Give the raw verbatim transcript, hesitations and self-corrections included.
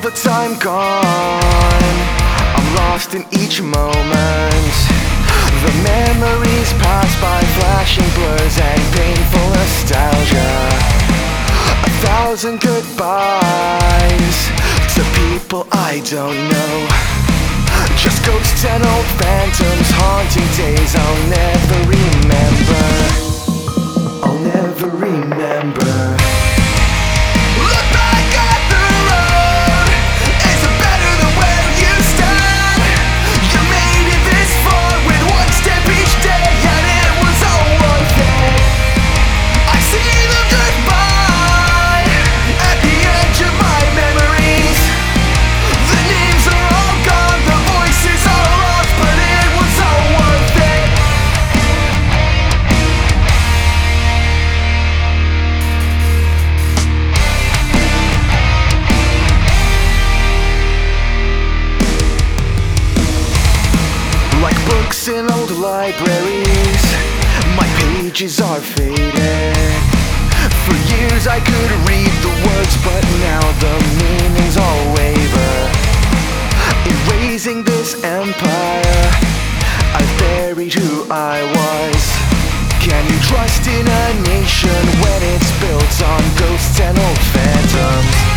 but I'm gone. I'm lost in each moment. The memories pass by, flashing blurs and painful nostalgia. A thousand goodbyes to people I don't know. Just ghosts and old phantoms, haunting days I'll never remember. I'll never remember. Look back at the road. Is it better than where you stand? You made it this far with one step each day, and it was all worth it. I see them goodbye at the edge of my memories. The names are all gone, the voices are lost, but it was all worth it. Like books in old libraries, my pages are faded. For years I could read the words, but now the meanings all waver. Erasing this empire, I've buried who I was. Can you trust in a nation when it's built on ghosts and old phantoms?